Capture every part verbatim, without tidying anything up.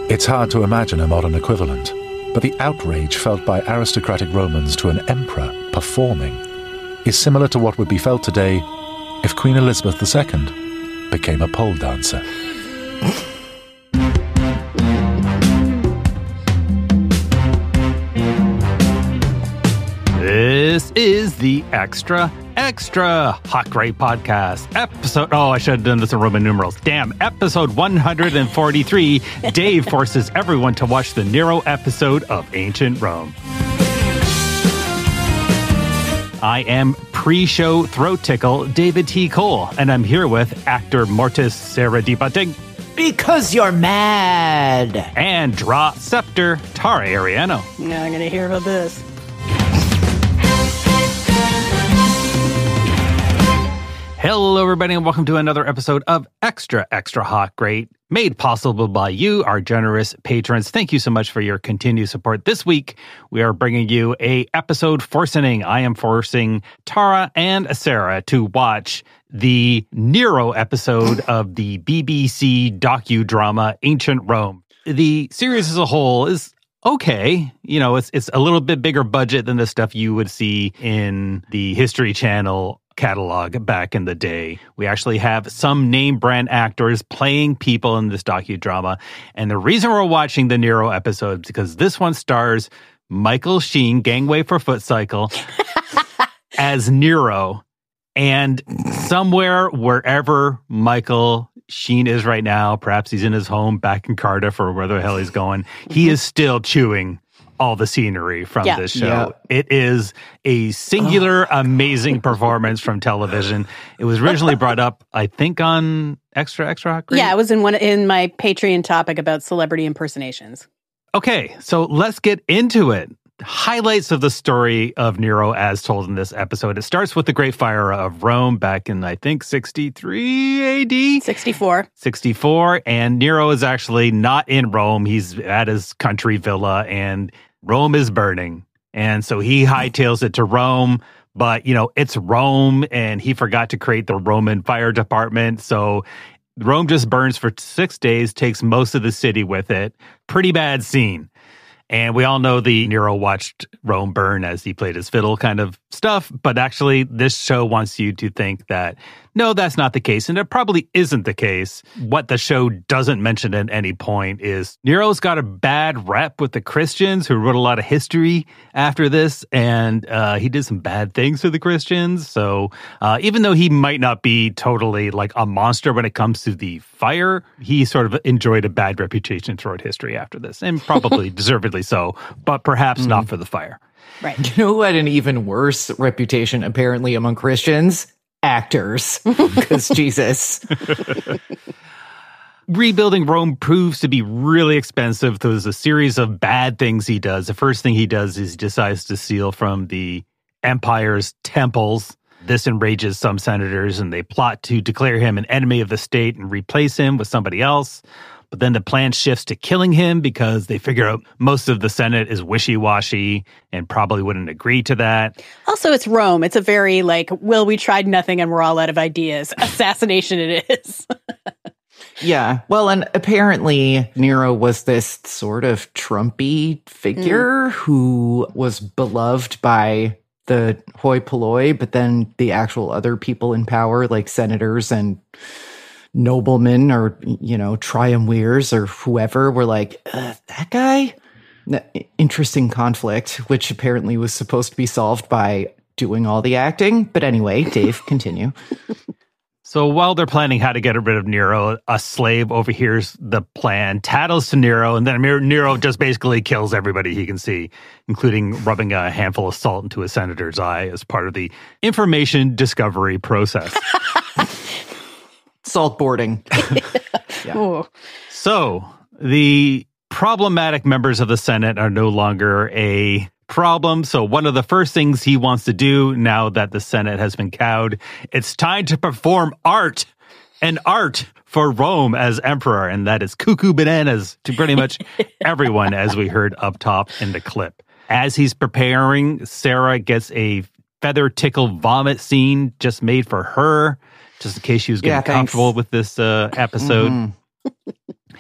It's hard to imagine a modern equivalent, but the outrage felt by aristocratic Romans to an emperor performing is similar to what would be felt today if Queen Elizabeth the Second became a pole dancer. This is the Extra Extra Hot Great Podcast episode. Oh, I should have done this in Roman numerals. Damn, episode one hundred forty-three. Dave forces everyone to watch the Nero episode of Ancient Rome. I am pre-show throat tickle David T. Cole, and I'm here with actor Mortis Sarah D. Bunting. Because you're mad. And Draw Scepter Tara Ariano. Now I'm going to hear about this. Hello, everybody, and welcome to another episode of Extra Extra Hot Great, made possible by you, our generous patrons. Thank you so much for your continued support. This week, we are bringing you a episode forcing. I am forcing Tara and Sarah to watch the Nero episode of the B B C docudrama Ancient Rome. The series as a whole is okay. You know, it's it's a little bit bigger budget than the stuff you would see in the History Channel catalog back in the day. We actually have some name brand actors playing people in this docudrama. And the reason we're watching the Nero episode is because this one stars Michael Sheen, Gangway for Foot Cycle, as Nero. And somewhere, wherever Michael Sheen is right now, perhaps he's in his home back in Cardiff or where the hell he's going, he is still chewing all the scenery from yeah. this show. Yeah. It is a singular, oh. amazing performance from television. It was originally brought up, I think, on Extra Extra Hot Great. Yeah, it was in one in my Patreon topic about celebrity impersonations. Okay, so let's get into it. Highlights of the story of Nero as told in this episode. It starts with the Great Fire of Rome back in, I think, sixty-three A D? sixty-four. sixty-four, and Nero is actually not in Rome. He's at his country villa, and Rome is burning. And so he hightails it to Rome, but, you know, it's Rome, and he forgot to create the Roman fire department, so Rome just burns for six days, takes most of the city with it. Pretty bad scene. And we all know the Nero watched Rome burn as he played his fiddle kind of stuff. But actually, this show wants you to think that, no, that's not the case. And it probably isn't the case. What the show doesn't mention at any point is Nero's got a bad rep with the Christians who wrote a lot of history after this. And uh, he did some bad things to the Christians. So uh, even though he might not be totally like a monster when it comes to the fire, he sort of enjoyed a bad reputation throughout history after this. And probably deservedly so, but perhaps mm. not for the fire. Right. You know who had an even worse reputation, apparently, among Christians? Actors. Because Jesus. Rebuilding Rome proves to be really expensive. There's a series of bad things he does. The first thing he does is he decides to steal from the empire's temples. This enrages some senators, and they plot to declare him an enemy of the state and replace him with somebody else. But then the plan shifts to killing him because they figure out most of the Senate is wishy-washy and probably wouldn't agree to that. Also, it's Rome. It's a very, like, well, we tried nothing and we're all out of ideas. Assassination it is. Yeah. Well, and apparently Nero was this sort of Trumpy figure mm. who was beloved by the hoi polloi, but then the actual other people in power, like senators and noblemen or, you know, triumvirs or whoever, were like, uh, that guy? Interesting conflict, which apparently was supposed to be solved by doing all the acting. But anyway, Dave, continue. So while they're planning how to get rid of Nero, a slave overhears the plan, tattles to Nero, and then Nero just basically kills everybody he can see, including rubbing a handful of salt into a senator's eye as part of the information discovery process. Saltboarding. Yeah. So the problematic members of the Senate are no longer a problem. So one of the first things he wants to do now that the Senate has been cowed, it's time to perform art and art for Rome as emperor. And that is cuckoo bananas to pretty much everyone, as we heard up top in the clip. As he's preparing, Sarah gets a feather tickle vomit scene just made for her, just in case she was getting yeah, comfortable with this uh, episode. Mm-hmm.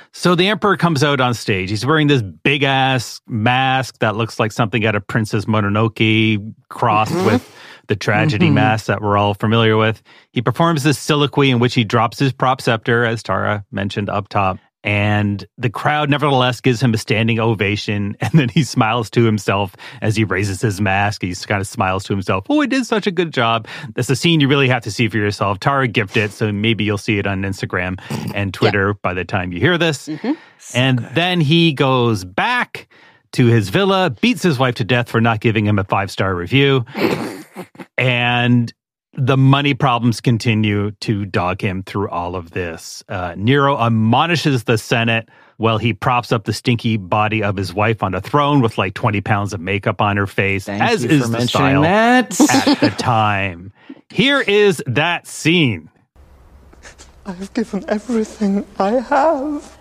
So the emperor comes out on stage. He's wearing this big-ass mask that looks like something out of Princess Mononoke crossed with the tragedy Mm-hmm. mask that we're all familiar with. He performs this soliloquy in which he drops his prop scepter, as Tara mentioned up top. And the crowd nevertheless gives him a standing ovation. And then he smiles to himself as he raises his mask. He kind of smiles to himself. Oh, I did such a good job. That's a scene you really have to see for yourself. Tara gifted it, so maybe you'll see it on Instagram and Twitter yeah. by the time you hear this. Mm-hmm. And so then he goes back to his villa, beats his wife to death for not giving him a five-star review. And the money problems continue to dog him through all of this. Uh, Nero admonishes the Senate while he props up the stinky body of his wife on a throne with like twenty pounds of makeup on her face, Thank as you is for the style that. at the time. Here is that scene. I have given everything I have.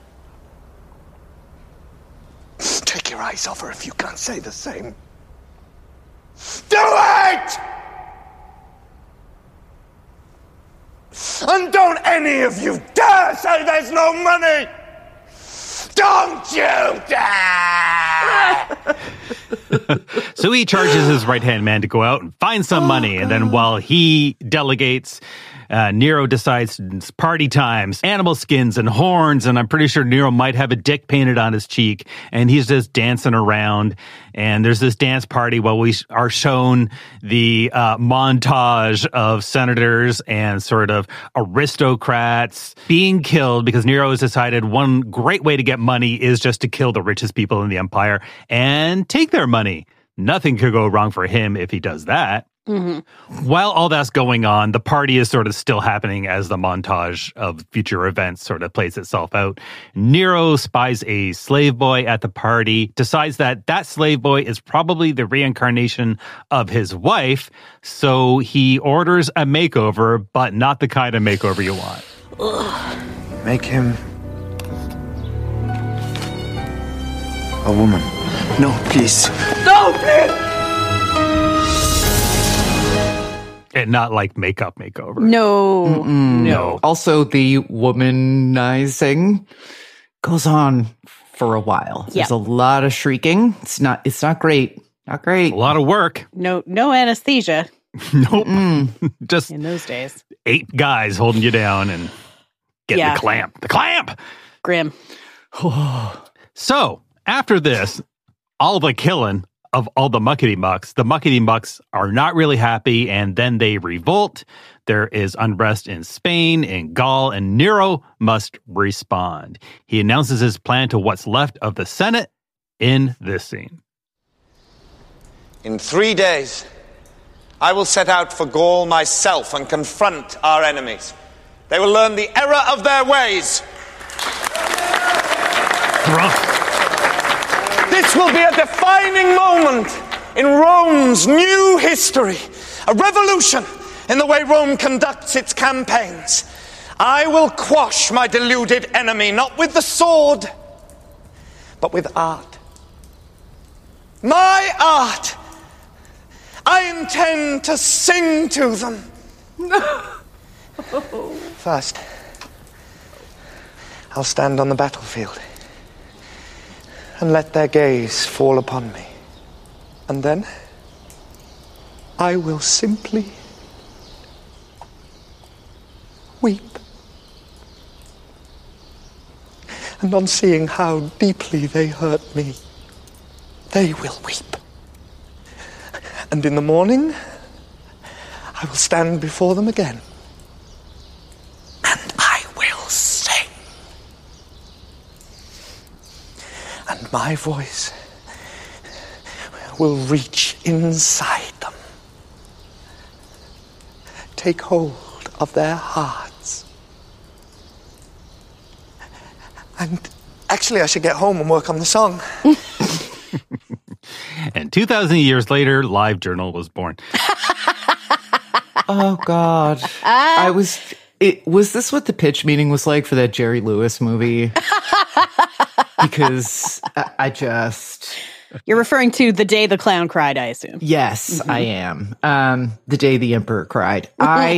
Take your eyes off her if you can't say the same. Do it! And don't any of you dare say there's no money! Don't you dare! So he charges his right-hand man to go out and find some Oh, money. God. And then while he delegates, uh, Nero decides it's party times, animal skins and horns. And I'm pretty sure Nero might have a dick painted on his cheek. And he's just dancing around. And there's this dance party while we are shown the uh, montage of senators and sort of aristocrats being killed because Nero has decided one great way to get money is just to kill the richest people in the empire and take their money. Nothing could go wrong for him if he does that. Mm-hmm. While all that's going on, the party is sort of still happening as the montage of future events sort of plays itself out. Nero spies a slave boy at the party, decides that that slave boy is probably the reincarnation of his wife, so he orders a makeover, but not the kind of makeover you want. Ugh. Make him a woman. No, please. No, please! And not like makeup makeover. No. Mm-mm. No. Also, the womanizing goes on for a while. Yeah. There's a lot of shrieking. It's not it's not great. Not great. A lot of work. No no anesthesia. Nope. Just in those days. Eight guys holding you down and getting Yeah. the clamp. The clamp! Grim. So, after this, all the killing of all the muckety mucks, the muckety mucks are not really happy, and then they revolt. There is unrest in Spain, in Gaul, and Nero must respond. He announces his plan to what's left of the Senate in this scene. In three days, I will set out for Gaul myself and confront our enemies. They will learn the error of their ways. Rough. This will be a defining moment in Rome's new history, a revolution in the way Rome conducts its campaigns. I will quash my deluded enemy, not with the sword, but with art. My art! I intend to sing to them. First, I'll stand on the battlefield and let their gaze fall upon me. And then I will simply weep. And on seeing how deeply they hurt me, they will weep. And in the morning, I will stand before them again. And I will sing. And my voice will reach inside them, take hold of their hearts. And actually, I should get home and work on the song. And two thousand years later, LiveJournal was born. Oh, God. I was... It, was this what the pitch meeting was like for that Jerry Lewis movie? Because I, I just... You're referring to The Day the Clown Cried, I assume. Yes, Mm-hmm. I am. Um, the day the emperor cried. I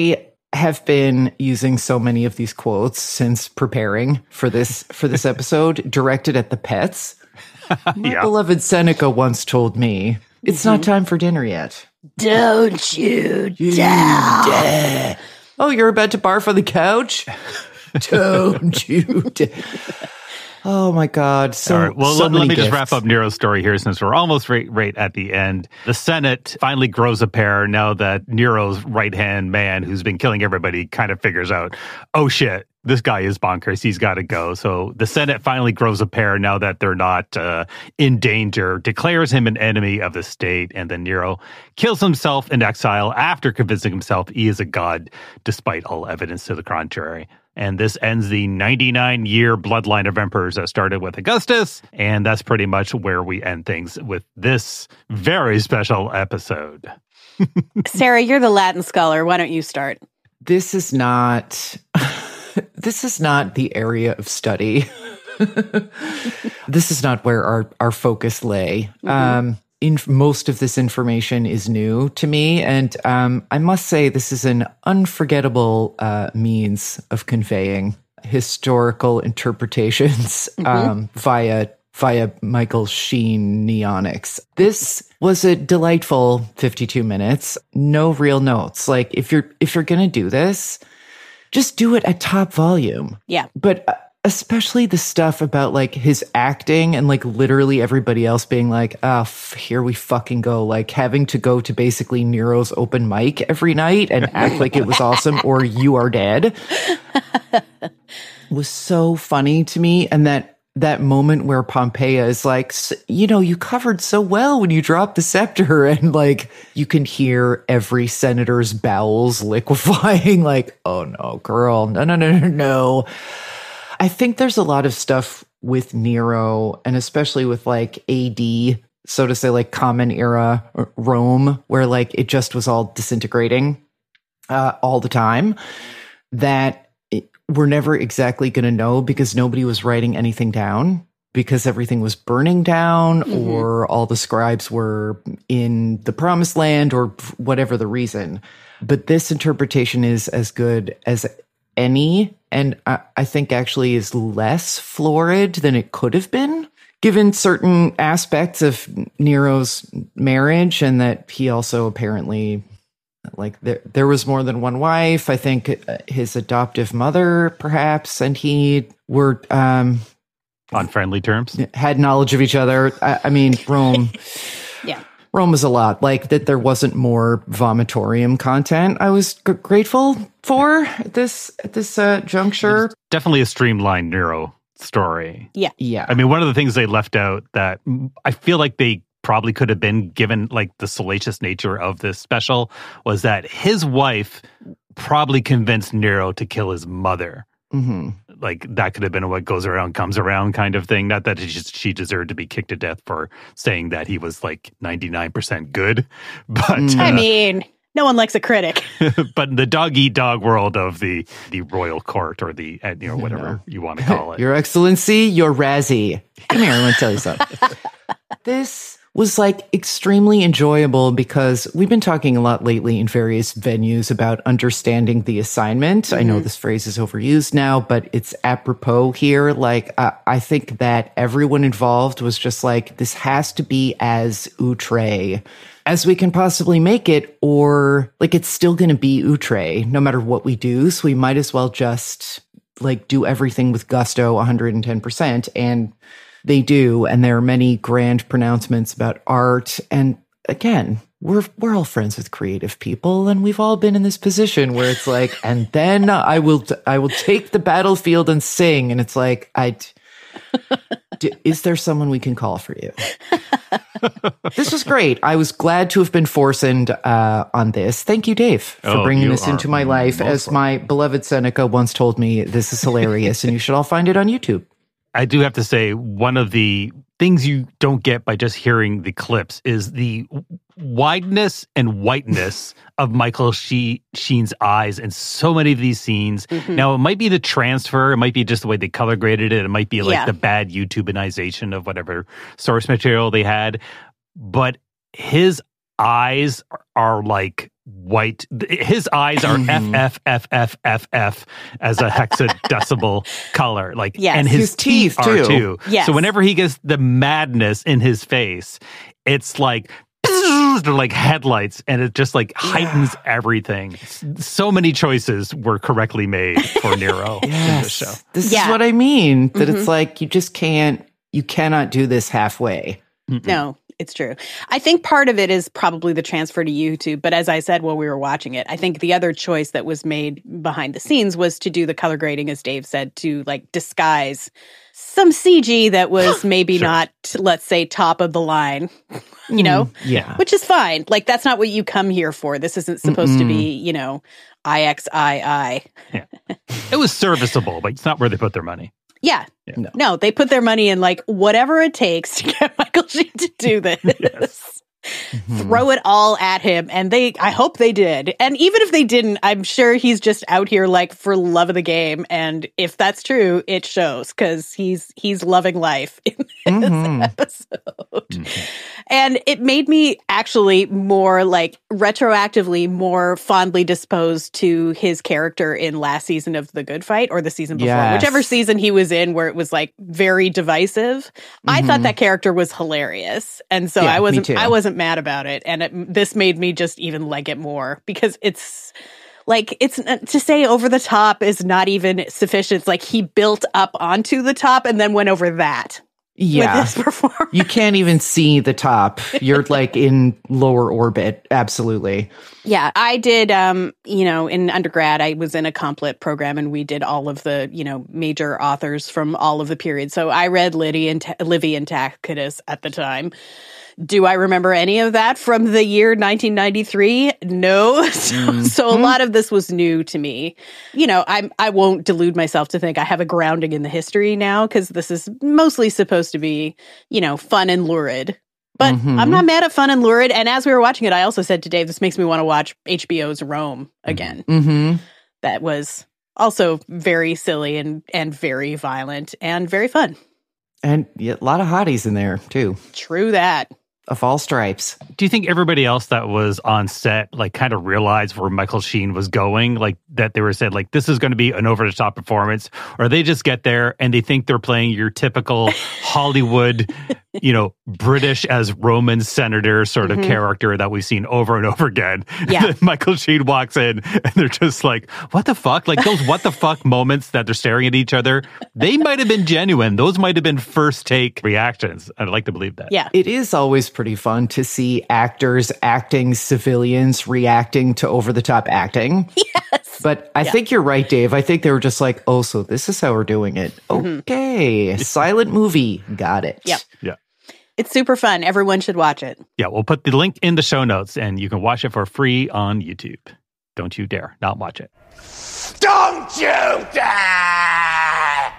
have been using so many of these quotes since preparing for this for this episode, directed at the pets. My Yeah. beloved Seneca once told me, "It's not time for dinner yet." Don't you dare. Oh, you're about to barf on the couch? Don't you dare. Oh my God. So, All right. Well, so let, many let me just gifts. wrap up Nero's story here since we're almost right, right at the end. The Senate finally grows a pair now that Nero's right-hand man, who's been killing everybody, kind of figures out, oh shit, this guy is bonkers. He's got to go. So the Senate finally grows a pair now that they're not uh, in danger, declares him an enemy of the state, and then Nero kills himself in exile after convincing himself he is a god, despite all evidence to the contrary. And this ends the ninety-nine-year bloodline of emperors that started with Augustus, and that's pretty much where we end things with this very special episode. Sarah, you're the Latin scholar. Why don't you start? This is not this is not the area of study. This is not where our, our focus lay. Mm-hmm. Um, in, most of this information is new to me, and um, I must say this is an unforgettable uh, means of conveying historical interpretations mm-hmm. um, via via Michael Sheen neonics. This was a delightful fifty-two minutes. No real notes. Like if you're if you're gonna do this, just do it at top volume. Yeah, but. Uh, Especially the stuff about like his acting and like literally everybody else being like, oh, f- here we fucking go. Like having to go to basically Nero's open mic every night and act like it was awesome or you are dead was so funny to me. And that that moment where Pompeia is like, you know, you covered so well when you dropped the scepter, and like you can hear every senator's bowels liquefying like, oh no, girl, no, no, no, no, no. I think there's a lot of stuff with Nero, and especially with like A D, so to say, like Common Era Rome, where like it just was all disintegrating uh, all the time, that it, we're never exactly going to know because nobody was writing anything down because everything was burning down mm-hmm. or all the scribes were in the promised land or whatever the reason. But this interpretation is as good as any, and I, I think actually is less florid than it could have been, given certain aspects of Nero's marriage, and that he also apparently, like, there, there was more than one wife. I think his adoptive mother, perhaps, and he were um, on friendly terms, had knowledge of each other. I, I mean, Rome. Yeah. Rome was a lot. Like, that there wasn't more vomitorium content I was g- grateful for at this at this uh, juncture. It's definitely a streamlined Nero story. Yeah. Yeah. I mean, one of the things they left out that I feel like they probably could have been given, like, the salacious nature of this special, was that his wife probably convinced Nero to kill his mother. Mm-hmm. Like, that could have been a what goes around comes around kind of thing. Not that she, she deserved to be kicked to death for saying that he was like ninety-nine percent good. But Mm. uh, I mean, no one likes a critic. but in the dog-eat-dog world of the the royal court, or the, you know, whatever you want to call it. Your Excellency, your Razzie. Come here, I want to tell you something. This was like extremely enjoyable because we've been talking a lot lately in various venues about understanding the assignment. Mm-hmm. I know this phrase is overused now, but it's apropos here. Like, uh, I think that everyone involved was just like, this has to be as outre as we can possibly make it, or like it's still going to be outre no matter what we do. So we might as well just like do everything with gusto one hundred ten percent. And they do, and there are many grand pronouncements about art. And again, we're we're all friends with creative people, and we've all been in this position where it's like, and then I will t- I will take the battlefield and sing, and it's like, I d- is there someone we can call for you? This was great. I was glad to have been forced uh, on this. Thank you, Dave, for Oh, bringing you this into my are life. most As my beloved Seneca once told me, this is hilarious, and you should all find it on YouTube. I do have to say, one of the things you don't get by just hearing the clips is the wideness and whiteness of Michael she- Sheen's eyes in so many of these scenes. Mm-hmm. Now, it might be the transfer. It might be just the way they color graded it. It might be like yeah. the bad YouTubeization of whatever source material they had. But his eyes are, are like white. His eyes are F F F F F F as a hexadecimal color. Like, Yes. and his, His teeth, teeth, are too. too. Yes. So whenever he gets the madness in his face, it's like they're like headlights, and it just like heightens everything. So many choices were correctly made for Nero in this show. This Yeah. is what I mean. That Mhm. it's like you just can't, you cannot do this halfway. No, it's true. I think part of it is probably the transfer to YouTube. But as I said while we were watching it, I think the other choice that was made behind the scenes was to do the color grading, as Dave said, to like disguise some C G that was maybe Sure. not, let's say, top of the line, you know, Yeah. which is fine. Like, that's not what you come here for. This isn't supposed to be, you know, I X I I. It was serviceable, but it's not where they put their money. Yeah. Yeah. No. No, they put their money in like whatever it takes to get Michael Sheen to do this. Mm-hmm. Throw it all at him. And they, I hope they did. And even if they didn't, I'm sure he's just out here like for love of the game. And if that's true, it shows because he's, he's loving life in this Mhm. episode. And it made me actually more like retroactively more fondly disposed to his character in last season of The Good Fight or the season before, Yes. whichever season he was in where it was like very divisive. I thought Mhm. that character was hilarious. And so Yeah, I me wasn't too. I wasn't mad about it. And it, this made me just even like it more because it's like it's to say over the top is not even sufficient. It's like he built up onto the top and then went over that Yeah. with this performance. You can't even see the top. You're like in lower orbit. Absolutely. Yeah, I did, um, you know, in undergrad, I was in a complet program and we did all of the, you know, major authors from all of the periods. So I read Livy and, Ta- Livy and Tacitus at the time. Do I remember any of that from the year nineteen ninety-three? No. So, so a lot of this was new to me. You know, I'm, I won't delude myself to think I have a grounding in the history now because this is mostly supposed to be, you know, fun and lurid. But Mhm. I'm not mad at fun and lurid. And as we were watching it, I also said to Dave, this makes me want to watch H B O's Rome again. Mm-hmm. That was also very silly and, and very violent and very fun. And yeah, a lot of hotties in there too, True that. of all stripes. Do you think everybody else that was on set like kind of realized where Michael Sheen was going? Like that they were said like this is going to be an over the top performance, or they just get there and they think they're playing your typical Hollywood, you know, British as Roman senator sort of Mhm. character that we've seen over and over again. Yeah. And then Michael Sheen walks in and they're just like, what the fuck? Like those what the fuck moments that they're staring at each other, they might have been genuine. Those might have been first take reactions. I'd like to believe that. Yeah. It is always pretty fun to see actors acting civilians reacting to over the top acting. Yes. But I Yeah. think you're right, Dave. I think they were just like, oh, so this is how we're doing it. Okay. Silent movie. Got it. Yep. Yeah. It's super fun. Everyone should watch it. Yeah, we'll put the link in the show notes and you can watch it for free on YouTube. Don't you dare not watch it. Don't you dare!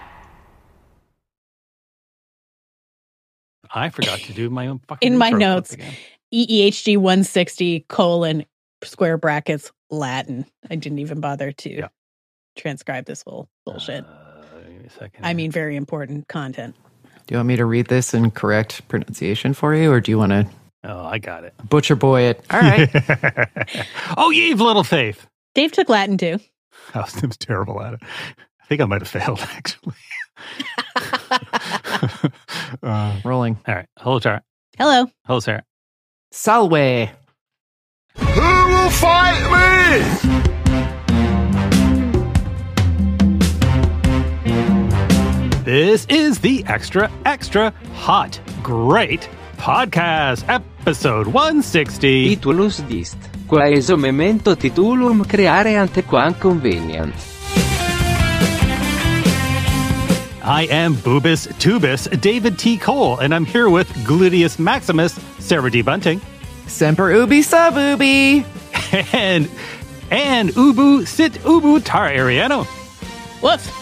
I forgot to do my own fucking In my intro clip notes. again. E E H G one sixty colon square brackets Latin. I didn't even bother to Yeah. transcribe this whole bullshit. Uh, give me a second. I mean, very important content. Do you want me to read this in correct pronunciation for you, or do you want to oh, I got it. butcher boy it? All right. Oh, ye of little faith. Dave took Latin too. I was, I was terrible at it. I think I might have failed, actually. uh, Rolling. all right. Hello, Tara. Hello. Hello, Sarah. Salwe. Who will fight me? This is the Extra, Extra Hot, Great Podcast, episode one sixty. Titulus dist, quaeso memento titulum creare antequam convenient. I am Boobus Tubus David T. Cole, and I'm here with Gluteus Maximus, Sarah D. Bunting, Semper ubi sub ubi. and and Ubu Sit Ubu Tara Ariano. Woof.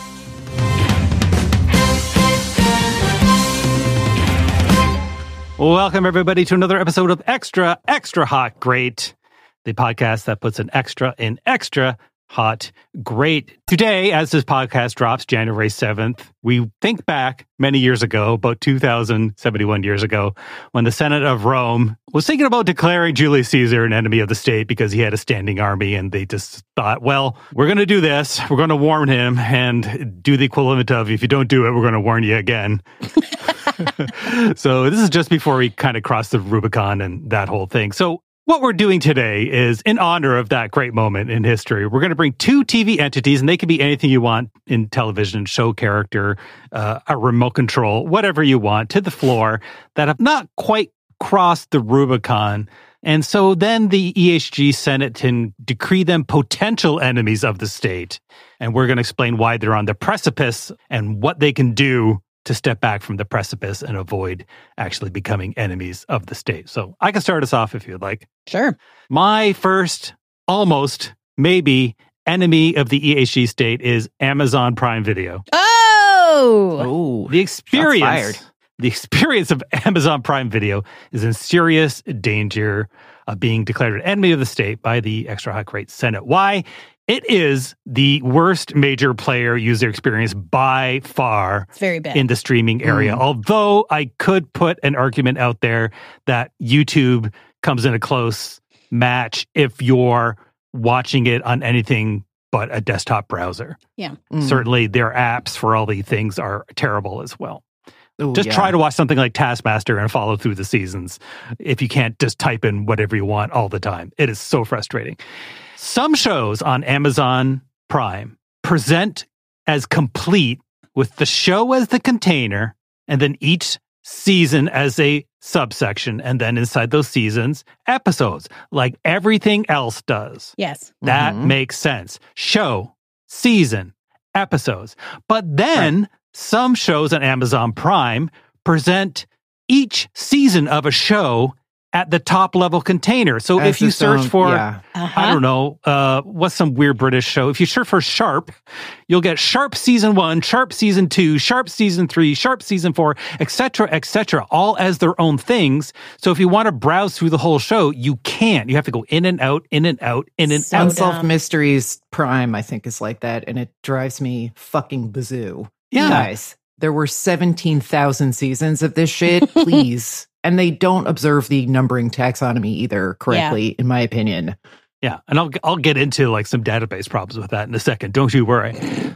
Welcome, everybody, to another episode of Extra, Extra Hot Great, the podcast that puts an extra in extra hot, great. Today, as this podcast drops, January seventh, we think back many years ago, about two thousand seventy-one years ago, when the Senate of Rome was thinking about declaring Julius Caesar an enemy of the state because he had a standing army, and they just thought, well, we're going to do this. We're going to warn him and do the equivalent of, if you don't do it, we're going to warn you again. So this is just before we kind of crossed the Rubicon and that whole thing. So what we're doing today is, in honor of that great moment in history, we're going to bring two T V entities, and they can be anything you want in television, show character, uh, a remote control, whatever you want, to the floor that have not quite crossed the Rubicon. And so then the E H G Senate can decree them potential enemies of the state. And we're going to explain why they're on the precipice and what they can do to step back from the precipice and avoid actually becoming enemies of the state. So I can start us off if you'd like. Sure. My first, almost, maybe, enemy of the E H G state is Amazon Prime Video. Oh! Oh, The shots experience, fired. the experience of Amazon Prime Video is in serious danger of being declared an enemy of the state by the Extra Hot Great Senate. Why? It is the worst major player user experience by far It's very bad. in the streaming area. Mm. Although I could put an argument out there that YouTube comes in a close match if you're watching it on anything but a desktop browser. Yeah. Mm. Certainly their apps for all the things are terrible as well. Ooh, Just yeah. try to watch something like Taskmaster and follow through the seasons if you can't just type in whatever you want all the time. It is so frustrating. Some shows on Amazon Prime present as complete with the show as the container and then each season as a subsection, and then inside those seasons, episodes, like everything else does. Yes. That Mhm. makes sense. Show, season, episodes. But then some shows on Amazon Prime present each season of a show at the top level container. So As if you its search own- for, yeah. Uh-huh. I don't know, uh, what's some weird British show? If you search for Sharp, you'll get Sharp Season one, Sharp Season two, Sharp Season three, Sharp Season four, et cetera, et cetera, all as their own things. So if you want to browse through the whole show, you can't. You have to go in and out, in and out, in and So out. Unsolved dumb. Mysteries Prime, I think, is like that, and it drives me fucking bazoo. Yeah. Guys, there were seventeen thousand seasons of this shit, please. And they don't observe the numbering taxonomy either correctly, in my opinion. Yeah, and I'll I'll get into like some database problems with that in a second. Don't you worry.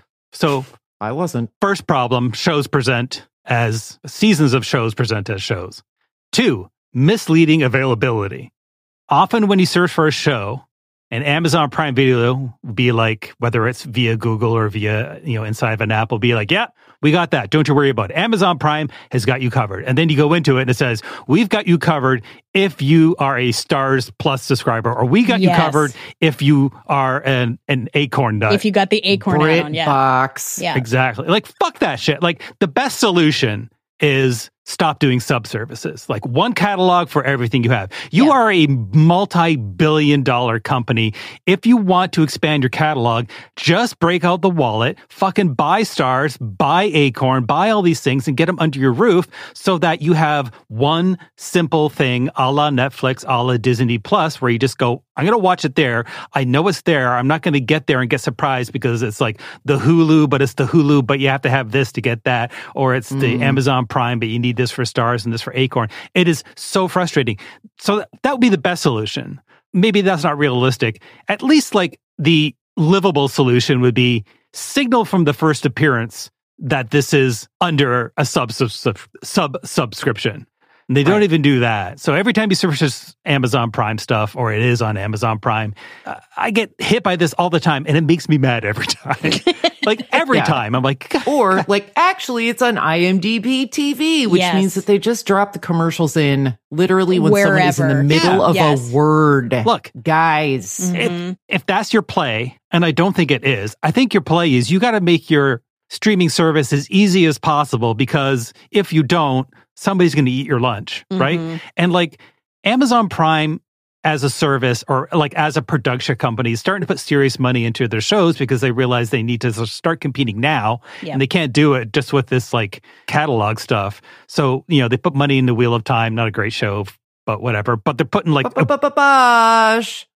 So I wasn't. first problem, shows present as seasons of shows present as shows. Two, misleading availability. Often when you search for a show, and Amazon Prime Video will be like, whether it's via Google or via, you know, inside of an app, will be like, yeah, we got that. Don't you worry about it. Amazon Prime has got you covered. And then you go into it and it says, we've got you covered if you are a Stars Plus subscriber, or we got Yes. you covered if you are an, an Acorn nut. If you got the Acorn Brit add-on, yeah. box. Yeah. Exactly. Like, fuck that shit. Like, the best solution is stop doing sub-services. Like, one catalog for everything you have. You Yeah. are a multi-billion dollar company. If you want to expand your catalog, just break out the wallet, fucking buy Stars, buy Acorn, buy all these things and get them under your roof so that you have one simple thing a la Netflix, a la Disney Plus, where you just go, I'm going to watch it there. I know it's there. I'm not going to get there and get surprised because it's like the Hulu, but it's the Hulu, but you have to have this to get that. Or it's the Mhm. Amazon Prime, but you need this for Stars and this for Acorn. It is so frustrating. So that, that would be the best solution. Maybe that's not realistic. At least like the livable solution would be signal from the first appearance that this is under a sub sub, sub, sub subscription. And they don't Right. even do that. So every time you search this Amazon Prime stuff, or it is on Amazon Prime, uh, I get hit by this all the time, and it makes me mad every time. Like every Yeah. time, I'm like, God. Or, like, actually, it's on IMDb T V, which Yes. means that they just drop the commercials in literally when someone is in the Wherever. middle Yeah. of Yes. a word. Look, Guys. Mhm. if, if that's your play, and I don't think it is, I think your play is you got to make your streaming service as easy as possible, because if you don't, somebody's going to eat your lunch, right? Mhm. And like Amazon Prime as a service, or like as a production company, is starting to put serious money into their shows because they realize they need to start competing now, Yeah. and they can't do it just with this like catalog stuff. So, you know, they put money in the Wheel of Time, not a great show, but whatever. But they're putting like a Ba-ba-ba-bash.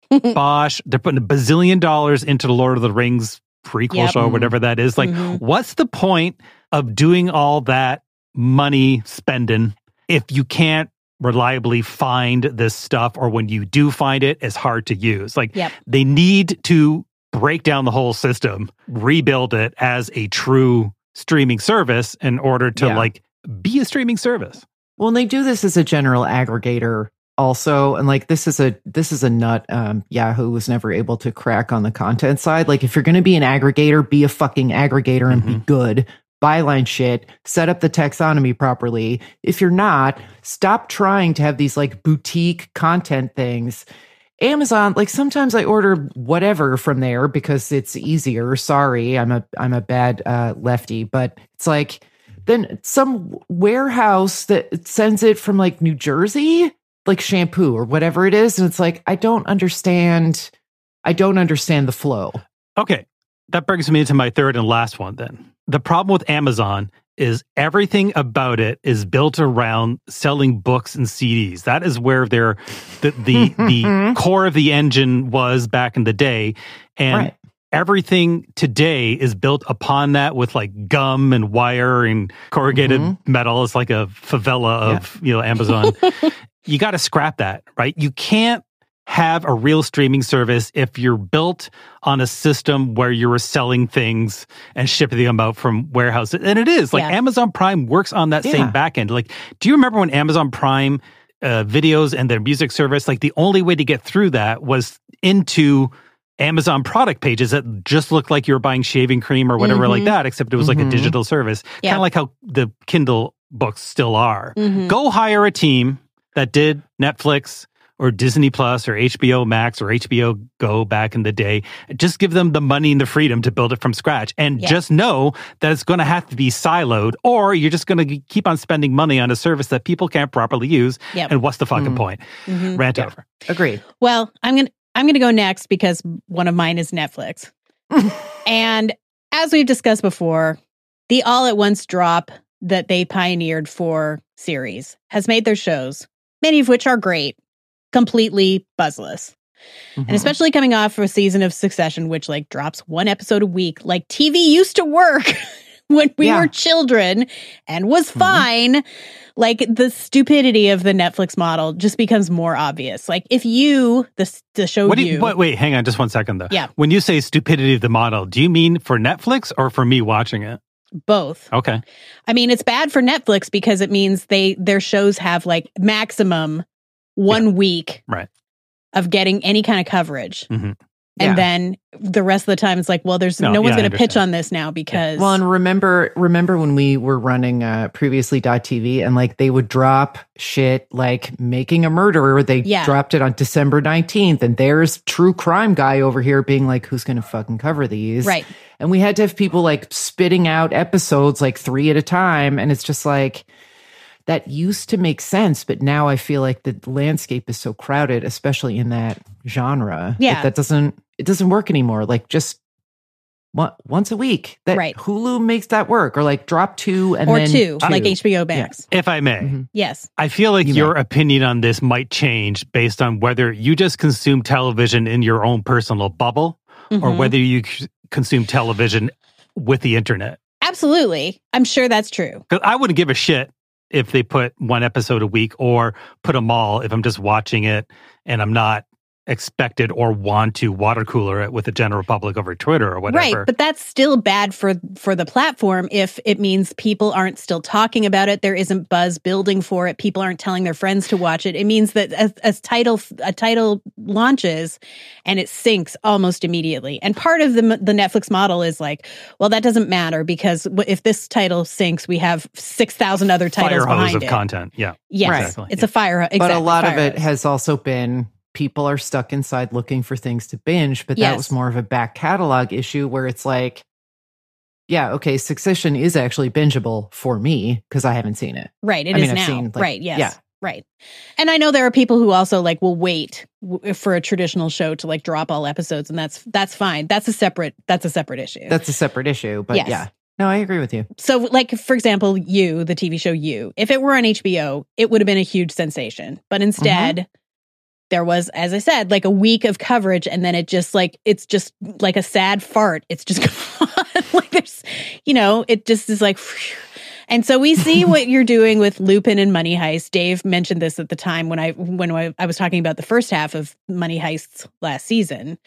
Bosch. They're putting a bazillion dollars into the Lord of the Rings prequel Yep. show, whatever that is. Like, Mhm. what's the point of doing all that money spending if you can't reliably find this stuff, or when you do find it, it's hard to use? Like, Yep. they need to break down the whole system, rebuild it as a true streaming service in order to Yeah. like be a streaming service. Well, and they do this as a general aggregator also, and like this is a this is a nut um Yahoo was never able to crack on the content side. Like, if you're going to be an aggregator, be a fucking aggregator and be good. Byline shit, set up the taxonomy properly. If you're not, stop trying to have these like boutique content things. Amazon, like sometimes I order whatever from there because it's easier. Sorry, I'm a I'm a bad uh, lefty, but it's like then some warehouse that sends it from like New Jersey, like shampoo or whatever it is, and it's like I don't understand. I don't understand the flow. Okay, that brings me to my third and last one then. The problem with Amazon is everything about it is built around selling books and C Ds. That is where their the the, the core of the engine was back in the day. And Right. everything today is built upon that with like gum and wire and corrugated Mm-hmm. metal. It's like a favela of, you know, Amazon. You got to scrap that, right? You can't have a real streaming service if you're built on a system where you're selling things and shipping them out from warehouses. And it is like Yeah. Amazon Prime works on that Yeah. same back end. Like, do you remember when Amazon Prime uh, videos and their music service, like the only way to get through that was into Amazon product pages that just looked like you were buying shaving cream or whatever Mhm. like that, except it was like a Mhm. digital service. Yeah. Kind of like how the Kindle books still are. Mhm. Go hire a team that did Netflix or Disney Plus or H B O Max or H B O Go back in the day. Just give them the money and the freedom to build it from scratch. And Yeah. just know that it's going to have to be siloed, or you're just going to keep on spending money on a service that people can't properly use. Yep. And what's the fucking Mm. point? Mhm. Rant Yeah. over. Agreed. Well, I'm gonna I'm gonna go next because one of mine is Netflix. And as we've discussed before, the all at once drop that they pioneered for series has made their shows, many of which are great, completely buzzless. Mhm. And especially coming off a season of Succession, which like drops one episode a week, like T V used to work when we Yeah. were children and was fine. Like, the stupidity of the Netflix model just becomes more obvious. Like, if you, the, the show What do you, you, wait, wait, hang on just one second though. Yeah. When you say stupidity of the model, do you mean for Netflix or for me watching it? both. Okay. I mean, it's bad for Netflix because it means they their shows have like maximum one week Right. of getting any kind of coverage. Mhm. And Yeah. then the rest of the time it's like, well, there's No, no, one's yeah, I going to pitch understand. on this now because Well, and remember, remember when we were running uh, previously .T V and like they would drop shit like Making a Murderer. They Yeah. dropped it on December nineteenth, and there's True Crime guy over here being like, "Who's going to fucking cover these?" Right. And we had to have people like spitting out episodes like three at a time, and it's just like that used to make sense, but now I feel like the landscape is so crowded, especially in that genre. Yeah. that, that doesn't it doesn't work anymore. Like just one, once a week, that Right. Hulu makes that work, or like drop two and or then two, like H B O Max. If I may. Mhm. Yes. I feel like You your may. opinion on this might change based on whether you just consume television in your own personal bubble or Mhm. whether you c- consume television with the internet. Absolutely. I'm sure that's true. Because I wouldn't give a shit if they put one episode a week or put them all if I'm just watching it and I'm not expected or want to water cooler it with the general public over Twitter or whatever. Right, but that's still bad for for the platform if it means people aren't still talking about it. There isn't buzz building for it. People aren't telling their friends to watch it. It means that as, as title a title launches and it sinks almost immediately. And part of the the Netflix model is like, well, that doesn't matter because if this title sinks, we have six thousand other titles Fire hose behind of it. content. Yeah. Yes, Right. Exactly. it's a fire. Exactly, but a lot of fire it hose. has also been people are stuck inside looking for things to binge, but that Yes. was more of a back catalog issue where it's like, yeah, okay, Succession is actually bingeable for me because I haven't seen it. Right, it I is mean, I've now. seen, like- right, yes. yeah. Right. And I know there are people who also like will wait w- for a traditional show to like drop all episodes and that's that's fine. That's a separate that's a separate issue. That's a separate issue, but Yes. yeah. No, I agree with you. So like for example, You, the T V show You, if it were on H B O, it would have been a huge sensation. But instead, there was, as I said, like a week of coverage, and then it just like, it's just like a sad fart. It's just gone. Like there's, you know, it just is like, phew. And so we see what you're doing with Lupin and Money Heist. Dave mentioned this at the time when I when I, I was talking about the first half of Money Heists last season,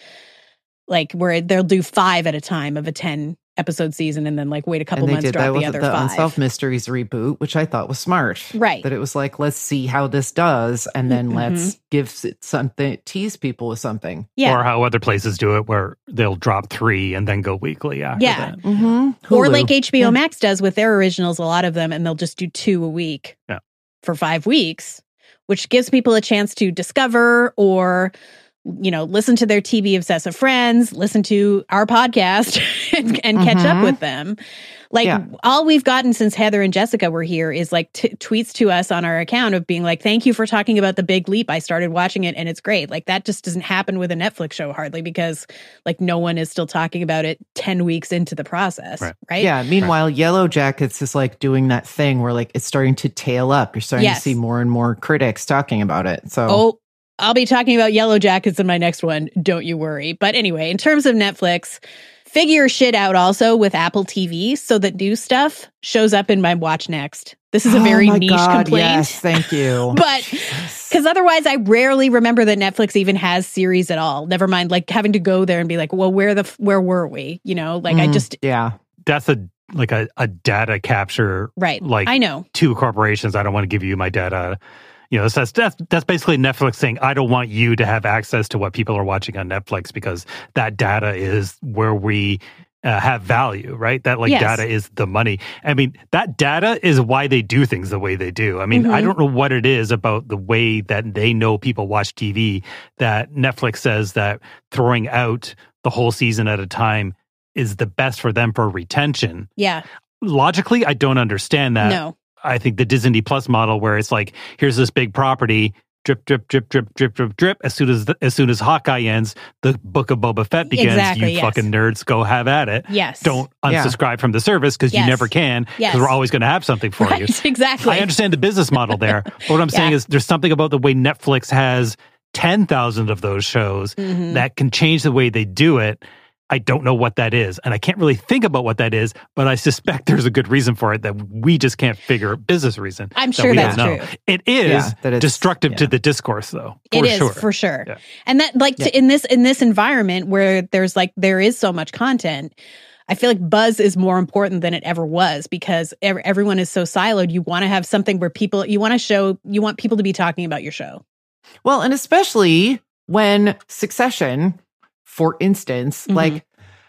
like where they'll do five at a time of a ten episode season, and then like wait a couple and they months, did drop that the with other the five. Unsolved Mysteries reboot, which I thought was smart. Right. That it was like, let's see how this does, and then mm-hmm. let's give it something, tease people with something. Yeah. Or how other places do it, where they'll drop three and then go weekly after yeah. that. Mm-hmm. Or like H B O yeah. Max does with their originals, a lot of them, and they'll just do two a week yeah. for five weeks, which gives people a chance to discover or, you know, listen to their T V obsessive friends, listen to our podcast and, and mm-hmm. catch up with them. Like yeah. all we've gotten since Heather and Jessica were here is like t- tweets to us on our account of being like, thank you for talking about The Big Leap. I started watching it and it's great. Like that just doesn't happen with a Netflix show hardly, because like no one is still talking about it ten weeks into the process. Right. right? Yeah. Meanwhile, right. Yellow Jackets is like doing that thing where like it's starting to tail up. You're starting yes. to see more and more critics talking about it. So, oh, I'll be talking about Yellow Jackets in my next one. Don't you worry. But anyway, in terms of Netflix, figure shit out also with Apple T V so that new stuff shows up in my watch next. This is a very oh my niche God, complaint. Yes, thank you. But because otherwise I rarely remember that Netflix even has series at all. Never mind like having to go there and be like, well, where the where were we? You know, like mm, I just yeah. That's a like a, a data capture. Right. Like I know. Two corporations. I don't want to give you my data. You know, so that's, that's basically Netflix saying, I don't want you to have access to what people are watching on Netflix, because that data is where we uh, have value, right? That like yes. data is the money. I mean, that data is why they do things the way they do. I mean, mm-hmm. I don't know what it is about the way that they know people watch T V that Netflix says that throwing out the whole season at a time is the best for them for retention. Yeah. Logically, I don't understand that. No. I think the Disney Plus model, where it's like, here's this big property, drip, drip, drip, drip, drip, drip, drip. As soon as the, as soon as Hawkeye ends, the Book of Boba Fett begins. Exactly, you yes. fucking nerds, go have at it. Yes. Don't unsubscribe yeah. from the service, because yes. you never can, because yes. we're always going to have something for right, you. Exactly. I understand the business model there. But what I'm yeah. saying is there's something about the way Netflix has ten thousand of those shows mm-hmm. that can change the way they do it. I don't know what that is, and I can't really think about what that is, but I suspect there's a good reason for it that we just can't figure business reason. I'm that sure we that's don't know. true. It is yeah, that destructive yeah. to the discourse, though. For it is sure. for sure, yeah. and that like yeah. to, in this in this environment where there's like there is so much content. I feel like buzz is more important than it ever was, because ev- everyone is so siloed. You want to have something where people you want to show you want people to be talking about your show. Well, and especially when Succession, for instance, mm-hmm. like.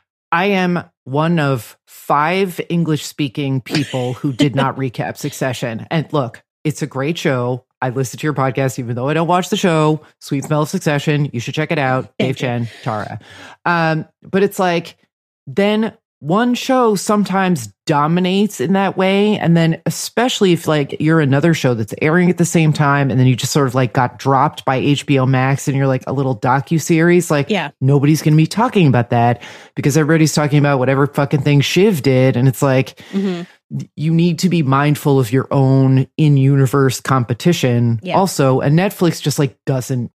I am one of five English-speaking people who did not recap Succession. And look, it's a great show. I listen to your podcast, even though I don't watch the show. Sweet Smell of Succession. You should check it out. Thank Dave you. Chen, Tara. Um, but it's like, then one show sometimes dominates in that way. And then especially if like you're another show that's airing at the same time, and then you just sort of like got dropped by H B O Max and you're like a little docuseries, like yeah. nobody's going to be talking about that because everybody's talking about whatever fucking thing Shiv did. And it's like, mm-hmm. you need to be mindful of your own in-universe competition yeah. also. And Netflix just like doesn't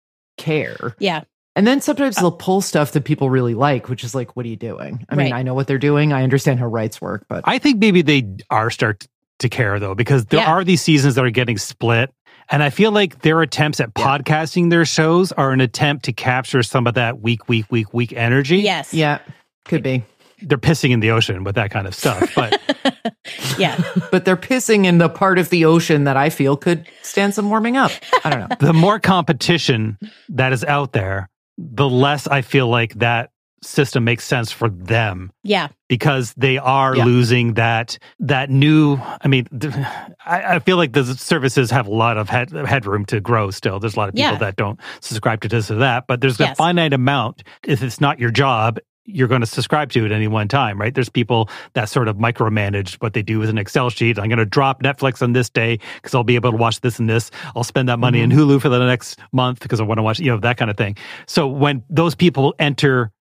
care. Yeah. And then sometimes they'll pull stuff that people really like, which is like, what are you doing? I mean, right. I know what they're doing. I understand how rights work, but I think maybe they are start to care, though, because there yeah. are these seasons that are getting split. And I feel like their attempts at yeah. podcasting their shows are an attempt to capture some of that week, week, week, week energy. Yes. Yeah, could be. They're pissing in the ocean with that kind of stuff. But yeah. But they're pissing in the part of the ocean that I feel could stand some warming up. I don't know. The more competition that is out there, the less I feel like that system makes sense for them. Yeah. Because they are yeah. losing that that new, I mean, I, I feel like the services have a lot of head, headroom to grow still. There's a lot of people yeah. that don't subscribe to this or that, but there's yes. a finite amount. If it's not your job, you're going to subscribe to it at any one time, right? There's people that sort of micromanage what they do with an Excel sheet. I'm going to drop Netflix on this day because I'll be able to watch this and this. I'll spend that money mm-hmm. in Hulu for the next month because I want to watch, you know, that kind of thing. So when those people enter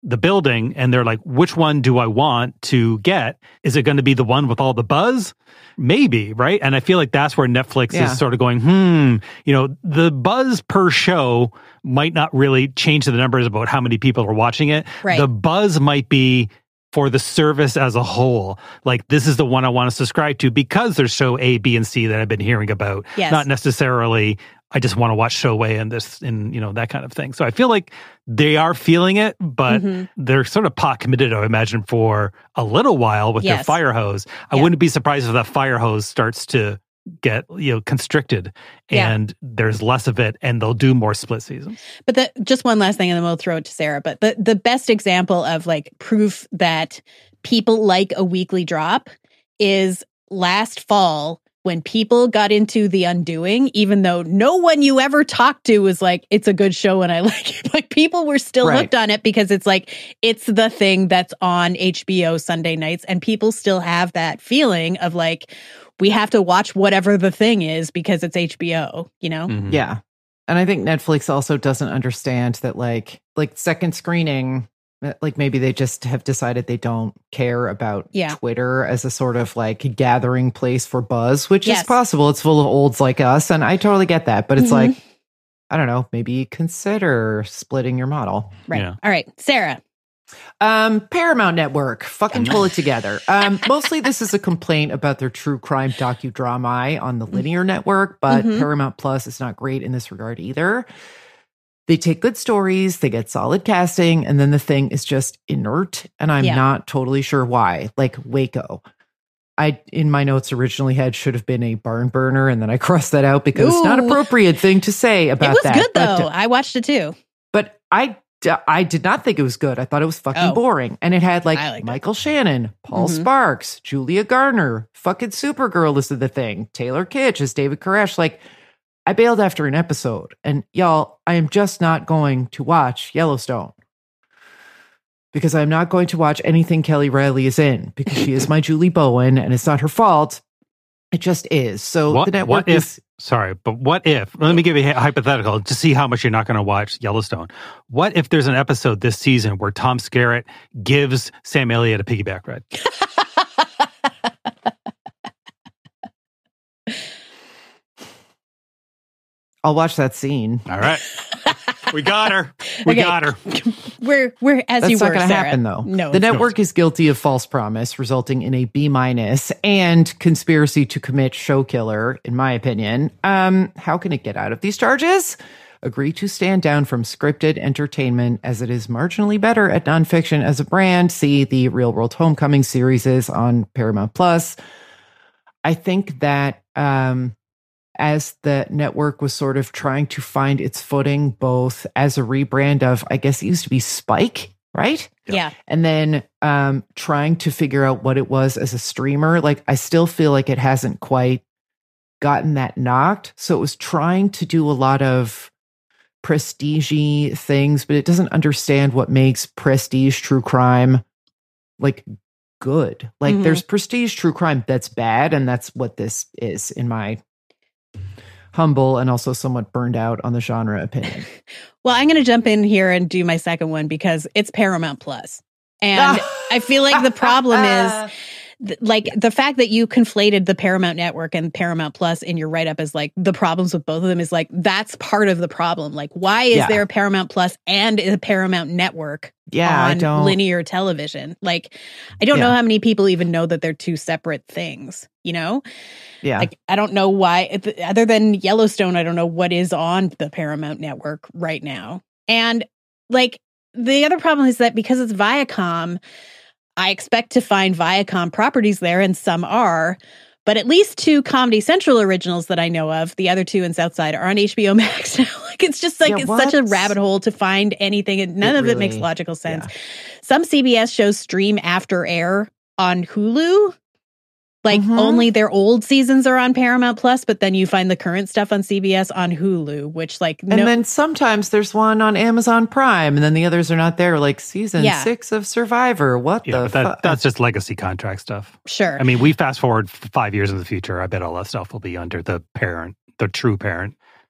the building and they're like, which one do I want to get? Is it going to be the one with all the buzz? Maybe, right? And I feel like that's where Netflix Yeah. is sort of going, hmm, you know, the buzz per show might not really change the numbers about how many people are watching it. Right. The buzz might be for the service as a whole. Like, this is the one I want to subscribe to because there's show A, B, and C that I've been hearing about. Yes. Not necessarily, I just want to watch show A and this and, you know, that kind of thing. So I feel like they are feeling it, but Mhm. they're sort of pot committed, I imagine, for a little while with their Yes. fire hose. I Yeah. wouldn't be surprised if that fire hose starts to get, you know, constricted Yeah. and there's less of it and they'll do more split seasons. But the, just one last thing, and then we'll throw it to Sarah. But the, the best example of like proof that people like a weekly drop is last fall when people got into The Undoing, even though no one you ever talked to was like, it's a good show and I like it. Like, people were still Right. hooked on it because it's like, it's the thing that's on H B O Sunday nights. And people still have that feeling of like, we have to watch whatever the thing is because it's H B O, you know? Mhm. Yeah. And I think Netflix also doesn't understand that like like second screening, like maybe they just have decided they don't care about Yeah. Twitter as a sort of like gathering place for buzz, which Yes. is possible. It's full of olds like us, and I totally get that. But it's Mhm. like, I don't know, maybe consider splitting your model. Right. Yeah. All right. Sarah. Um, Paramount Network, fucking pull it together. Um, mostly this is a complaint about their true crime docudrama on the linear network, but Mhm. Paramount Plus is not great in this regard either. They take good stories, they get solid casting, and then the thing is just inert, and I'm Yeah. not totally sure why. Like Waco. I, in my notes, originally had should have been a barn burner, and then I crossed that out because it's not Ooh. appropriate thing to say about It was that. good But, though. I watched it too. but I, I did not think it was good. I thought it was fucking Oh. boring. And it had like I liked it. Michael Shannon, Paul Mhm. Sparks, Julia Garner, fucking Supergirl is the thing, Taylor Kitsch as David Koresh. Like, I bailed after an episode. And y'all, I am just not going to watch Yellowstone. Because I'm not going to watch anything Kelly Riley is in. Because she is my Julie Bowen and it's not her fault. It just is. So What, the network what if, is... sorry, but what if, let me give you a hypothetical to see how much you're not going to watch Yellowstone. What if there's an episode this season where Tom Skerritt gives Sam Elliott a piggyback ride? I'll watch that scene. All right. We got her. We Okay. got her. We're we're as That's you not were, going to Sarah. happen, though. No, the it's not. network is guilty of false promise, resulting in a B minus and conspiracy to commit show killer. In my opinion, um, how can it get out of these charges? Agree to stand down from scripted entertainment, as it is marginally better at nonfiction as a brand. See the Real World Homecoming series is on Paramount Plus. I think that um, as the network was sort of trying to find its footing, both as a rebrand of, I guess it used to be Spike, right? Yeah. And then um, trying to figure out what it was as a streamer. Like, I still feel like it hasn't quite gotten that knocked. So it was trying to do a lot of prestige-y things, but it doesn't understand what makes prestige true crime like good. Like, Mhm. there's prestige true crime that's bad, and that's what this is, in my humble and also somewhat burned out on the genre opinion. Well, I'm going to jump in here and do my second one because it's Paramount Plus. And I feel like the problem is th- like the fact that you conflated the Paramount Network and Paramount Plus in your write up is like the problems with both of them is like that's part of the problem. Like, why is Yeah. there a Paramount Plus and a Paramount Network Yeah, I on don't. linear television? Like, I don't know Yeah. how many people even know that they're two separate things, you know? Yeah. Like, I don't know why, it- other than Yellowstone, I don't know what is on the Paramount Network right now. And like, the other problem is that because it's Viacom, I expect to find Viacom properties there, and some are, but at least two Comedy Central originals that I know of, the other two in Southside, are on H B O Max now. Like, it's just like, Yeah, it's such a what? rabbit hole to find anything, and none It of it makes really- logical sense. yeah. Some C B S shows stream after air on Hulu. Like, Mhm. only their old seasons are on Paramount Plus, but then you find the current stuff on C B S on Hulu, which, like, And no, then sometimes there's one on Amazon Prime, and then the others are not there, like season Yeah. six of Survivor. What Yeah, the but that, fuck? that's just legacy contract stuff. sure. I mean, we fast forward f- five years in the future. I bet all that stuff will be under the parent, the true parent.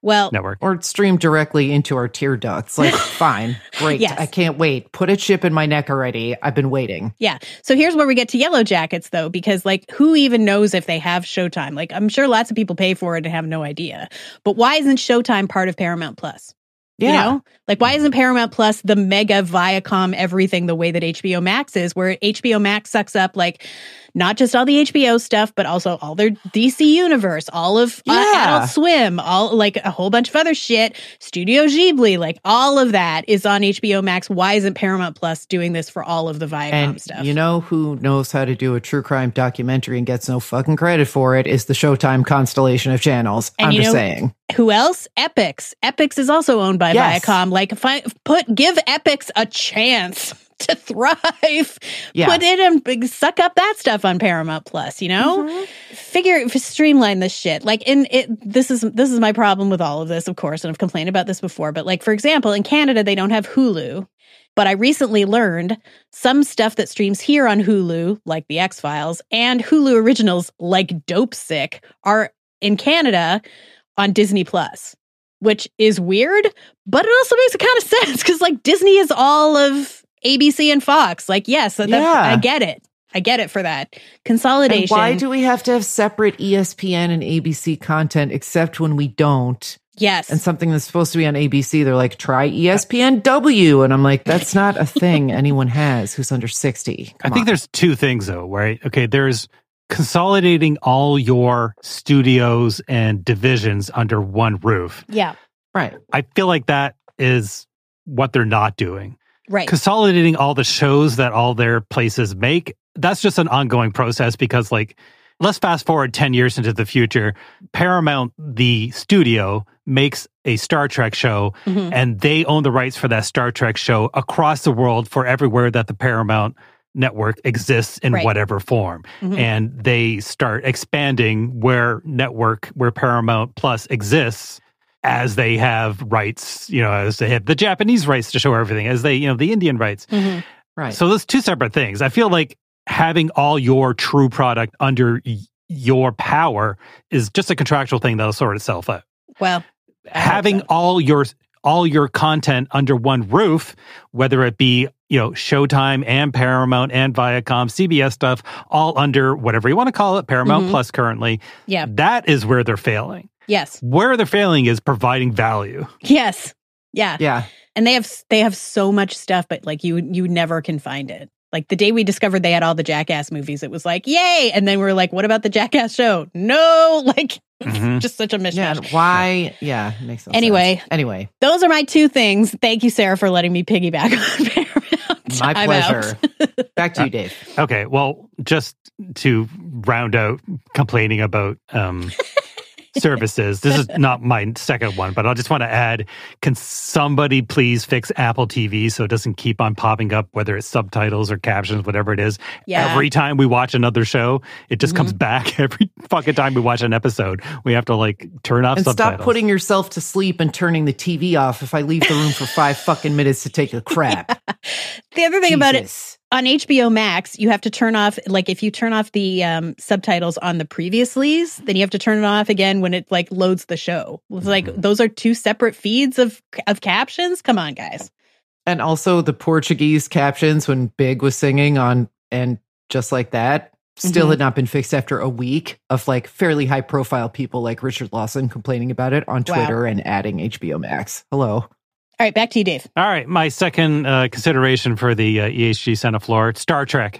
Well, network. Or stream directly into our tear ducts. Like, fine, great. Yes. I can't wait. Put a chip in my neck already. I've been waiting. Yeah. So here's where we get to Yellow Jackets, though, because like, who even knows if they have Showtime? Like, I'm sure lots of people pay for it and have no idea. But why isn't Showtime part of Paramount Plus? Yeah. You know, like, why isn't Paramount Plus the mega Viacom everything the way that H B O Max is, where H B O Max sucks up like not just all the H B O stuff, but also all their D C universe, all of uh, Yeah. Adult Swim, all like a whole bunch of other shit, Studio Ghibli, like all of that is on H B O Max. Why isn't Paramount Plus doing this for all of the Viacom And stuff? you know who knows how to do a true crime documentary and gets no fucking credit for it is the Showtime constellation of channels. And I'm you just know- saying. Who else? Epix. Epix is also owned by Yes. Viacom. Like, fi- put give Epix a chance to thrive. Yeah. Put it and suck up that stuff on Paramount Plus. You know, Mm-hmm. figure streamline this shit. Like, in it, this is this is my problem with all of this, of course, and I've complained about this before. But like, for example, in Canada, they don't have Hulu. But I recently learned some stuff that streams here on Hulu, like The X-Files, and Hulu originals like Dope Sick, are in Canada on Disney Plus, which is weird, but it also makes a kind of sense because like Disney is all of A B C and Fox. Like, yes, that, Yeah. I get it. I get it for that. Consolidation. And why do we have to have separate E S P N and A B C content except when we don't? yes. And something that's supposed to be on A B C, they're like, try E S P N W. And I'm like, that's not a thing anyone has who's under sixty. I Come think on. there's two things though, right? Okay, there's consolidating all your studios and divisions under one roof. yeah, Right. I feel like that is what they're not doing. right. Consolidating all the shows that all their places make, that's just an ongoing process because like, let's fast forward ten years into the future. Paramount, the studio, makes a Star Trek show Mhm. and they own the rights for that Star Trek show across the world for everywhere that the Paramount network exists in Right. whatever form. Mhm. And they start expanding where network, where Paramount Plus exists as they have rights, you know, as they have the Japanese rights to show everything, as they, you know, the Indian rights. Mhm. Right. So those two separate things. I feel like having all your true product under y- your power is just a contractual thing that'll sort itself out. Well, I hope Having so. all your all your content under one roof, whether it be, you know, Showtime and Paramount and Viacom, C B S stuff, all under whatever you want to call it, Paramount Mhm. Plus currently, Yeah. that is where they're failing. Yes. Where they're failing is providing value. Yes. Yeah. yeah. And they have they have so much stuff, but like you you never can find it. Like the day we discovered they had all the Jackass movies, it was like, yay! And then we were like, what about the Jackass show? No, like Mhm. just such a mishmash. Yeah. and Why? Yeah. it Makes no Anyway. sense. Anyway. Those are my two things. Thank you, Sarah, for letting me piggyback on Paramount. My I'm out. pleasure. Back to you, Dave. Okay, well, just to round out complaining about um, services, this is not my second one, but I just want to add, can somebody please fix Apple T V so it doesn't keep on popping up, whether it's subtitles or captions, whatever it is. Yeah. Every time we watch another show, it just comes back every fucking time we watch an episode. We have to like turn off And subtitles. stop putting yourself to sleep and turning the T V off if I leave the room for five fucking minutes to take a crap. The other thing about it, Jesus. on H B O Max, you have to turn off, like if you turn off the um, subtitles on the previouslys, then you have to turn it off again when it like loads the show. It's like, those are two separate feeds of of captions. Come on, guys. And also the Portuguese captions when Big was singing on and just like that still Mhm. had not been fixed after a week of like fairly high profile people like Richard Lawson complaining about it on Wow. Twitter and adding H B O Max. Hello. All right, back to you, Dave. All right, my second uh, consideration for the uh, E H G Senate floor, Star Trek.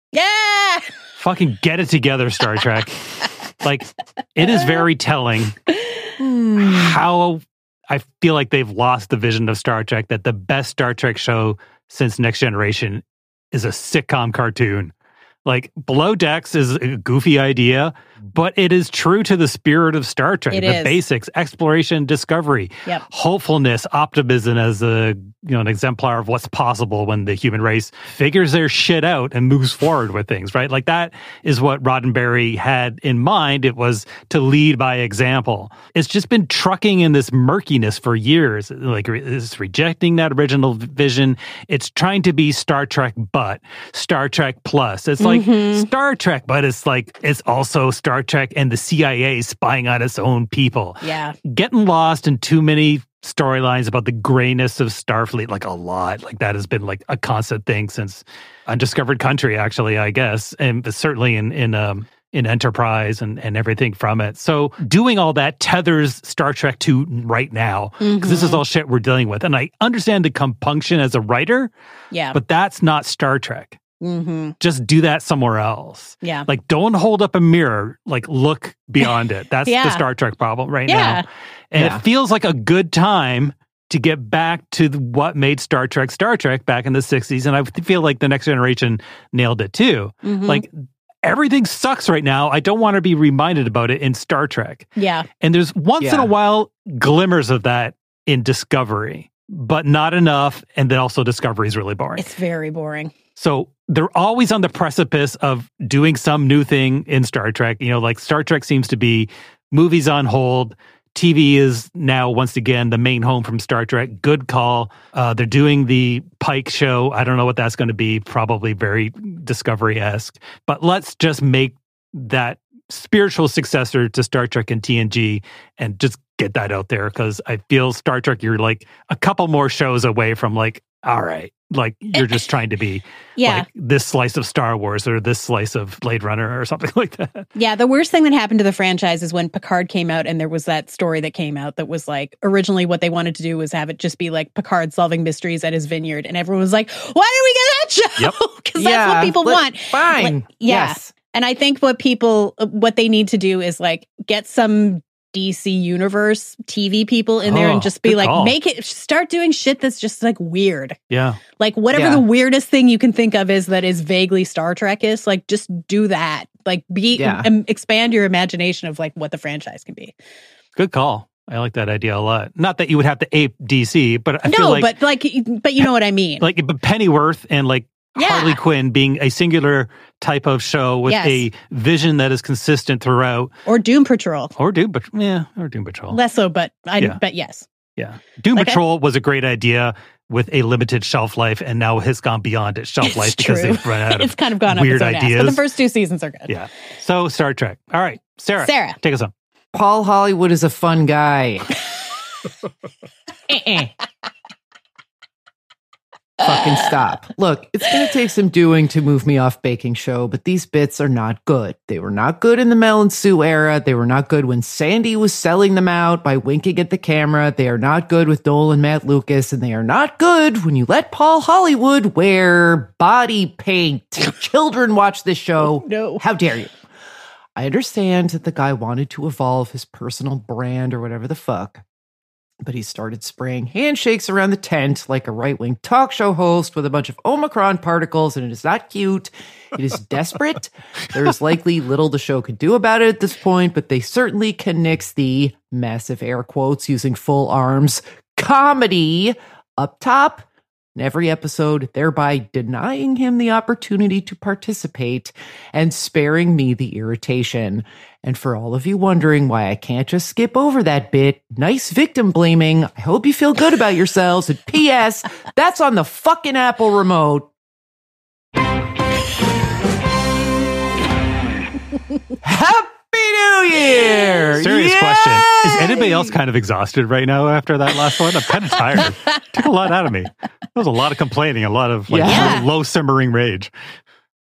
Yeah. Fucking get it together, Star Trek. Like, it is very telling how I feel like they've lost the vision of Star Trek, that the best Star Trek show since Next Generation is a sitcom cartoon. Like, Below Decks is a goofy idea, but it is true to the spirit of Star Trek. It the is. basics, exploration, discovery, Yep. hopefulness, optimism as a you know an exemplar of what's possible when the human race figures their shit out and moves forward with things, right? Like that is what Roddenberry had in mind. It was to lead by example. It's just been trucking in this murkiness for years. Like it's rejecting that original vision. It's trying to be Star Trek, but Star Trek Plus. It's like Mhm. Star Trek, but it's like it's also Star Star Trek and the C I A spying on its own people. Yeah. Getting lost in too many storylines about the grayness of Starfleet, like a lot. Like that has been like a constant thing since Undiscovered Country, actually, I guess. And certainly in, in, um, in Enterprise and, and everything from it. So doing all that tethers Star Trek to right now, because mm-hmm. this is all shit we're dealing with. And I understand the compunction as a writer, yeah, but that's not Star Trek. Mm-hmm. Just do that somewhere else. Yeah. Like, don't hold up a mirror. Like, look beyond it. That's yeah. the Star Trek problem right yeah. now. And yeah. it feels like a good time to get back to the, what made Star Trek Star Trek back in the sixties. And I feel like the Next Generation nailed it too. Mm-hmm. Like, everything sucks right now. I don't want to be reminded about it in Star Trek. Yeah. And there's once yeah. in a while glimmers of that in Discovery, but not enough. And then also Discovery is really boring. It's very boring. So they're always on the precipice of doing some new thing in Star Trek. You know, like Star Trek seems to be movies on hold. T V is now, once again, the main home from Star Trek. Good call. Uh, they're doing the Pike show. I don't know what that's going to be. Probably very Discovery-esque. But let's just make that spiritual successor to Star Trek and T N G and just get that out there, because I feel Star Trek, you're like a couple more shows away from like, all right, like you're just trying to be yeah. like this slice of Star Wars or this slice of Blade Runner or something like that. Yeah, the worst thing that happened to the franchise is when Picard came out, and there was that story that came out that was like, originally what they wanted to do was have it just be like Picard solving mysteries at his vineyard, and everyone was like, why did we get that show? Because Yep. that's yeah, what people let, want. Fine. Like, yeah. Yes. And I think what people, what they need to do is like get some D C Universe T V people in there Oh, and just be good like, call. make it, start doing shit that's just like weird. Yeah. Like whatever Yeah. the weirdest thing you can think of is that is vaguely Star Trek-ish, like just do that. Like be, Yeah. um, expand your imagination of like what the franchise can be. Good call. I like that idea a lot. Not that you would have to ape D C, but I no, feel like, but like, but you know what I mean? like but Pennyworth and like Yeah. Harley Quinn being a singular type of show with Yes. a vision that is consistent throughout. Or Doom Patrol. Or Doom, but yeah, or Doom Patrol. Less so, but I, Yeah. but yes. Yeah. Doom Like I- Patrol was a great idea with a limited shelf life, and now has gone beyond its shelf It's life because true. they've run out of It's kind of gone weird up its own ideas. ass, but the first two seasons are good. Yeah. So Star Trek. All right. Sarah. Sarah. Take us on. Paul Hollywood is a fun guy. Fucking stop. Look, it's going to take some doing to move me off baking show, but these bits are not good. They were not good in the Mel and Sue era. They were not good when Sandy was selling them out by winking at the camera. They are not good with Noel and Matt Lucas, and they are not good when you let Paul Hollywood wear body paint. Children watch this show. No. How dare you? I understand that the guy wanted to evolve his personal brand or whatever the fuck, but he started spraying handshakes around the tent like a right-wing talk show host with a bunch of Omicron particles, and it is not cute. It is desperate. There is likely little the show could do about it at this point, but they certainly can nix the massive air quotes using full arms comedy up top in every episode, thereby denying him the opportunity to participate and sparing me the irritation. And for all of you wondering why I can't just skip over that bit, nice victim blaming. I hope you feel good about yourselves. And P S that's on the fucking Apple remote. Happy New Year! Serious Yay! question. Is anybody else kind of exhausted right now after that last one? I'm kind of tired. Took a lot out of me. There was a lot of complaining, a lot of like Yeah. low, low simmering rage.